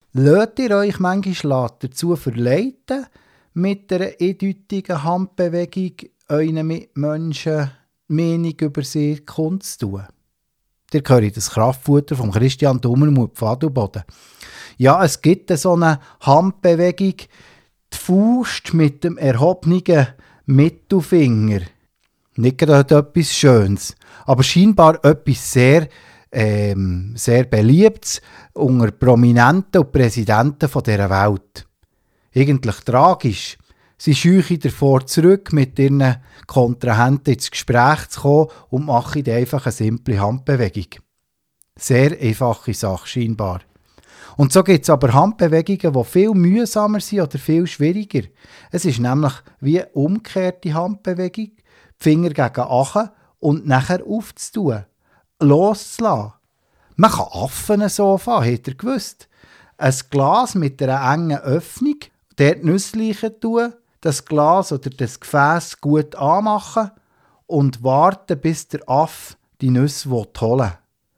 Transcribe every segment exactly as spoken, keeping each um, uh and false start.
Lasst ihr euch manchmal dazu verleiten, mit einer eindeutigen Handbewegung euren Mitmenschen Meinung über sie kundzutun? Ihr hört das Kraftfutter von Christian Dummermuth Pfadelboden. Ja, es gibt so eine Handbewegung, die Faust mit dem erhobenen Mittelfinger. Nicht gerade etwas Schönes, aber scheinbar etwas sehr, ähm, sehr Beliebtes unter Prominenten und Präsidenten dieser Welt. Eigentlich tragisch. Sie scheuchen davor zurück, mit ihren Kontrahenten ins Gespräch zu kommen und machen einfach eine simple Handbewegung. Sehr einfache Sache, scheinbar. Und so gibt es aber Handbewegungen, die viel mühsamer sind oder viel schwieriger. Es ist nämlich wie eine umgekehrte Handbewegung, die Finger gegen Achen und nachher aufzutun, loszulassen. Man kann Affen so fahren, habt ihr gewusst? Ein Glas mit einer engen Öffnung, dort Nüsse tun, das Glas oder das Gefäß gut anmachen und warten, bis der Affe die Nüsse holen will.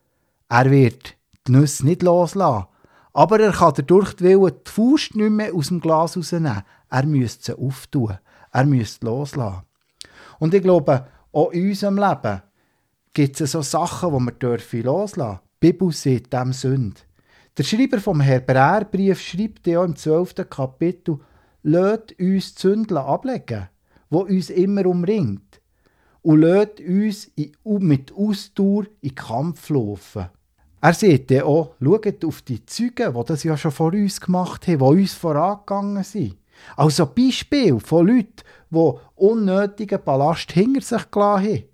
Er wird die Nüsse nicht loslassen, aber er kann dadurch die Wille die Faust nicht mehr aus dem Glas rausnehmen. Er müsste sie auftun, er müsste loslassen. Und ich glaube, auch in unserem Leben gibt es so Sachen, die wir dürfen loslassen dürfen. Die Bibel sagt dem Sünde. Der Schreiber vom Hebräerbrief schreibt ja im zwölften Kapitel, «Lasst uns die Sünde ablegen, die uns immer umringt, und lasst uns mit Ausdauer in den Kampf laufen.» Er sagt ja auch, schaut auf die Zeugen, die das ja schon vor uns gemacht haben, die uns vorangegangen sind. Also Beispiel von Leuten, die unnötigen Ballast hinter sich gelassen haben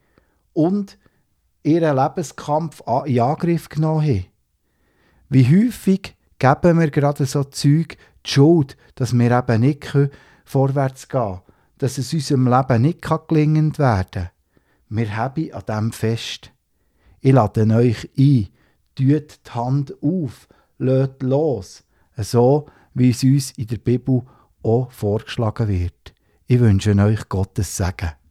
und ihren Lebenskampf in Angriff genommen haben. Wie häufig geben wir gerade so Zeug die Schuld, dass wir eben nicht vorwärts gehen können, dass es unserem Leben nicht gelingend werden kann. Wir haben an dem fest. Ich lade euch ein, tut die Hand auf, lasst los, so wie es uns in der Bibel auch vorgeschlagen wird. Ich wünsche euch Gottes Segen.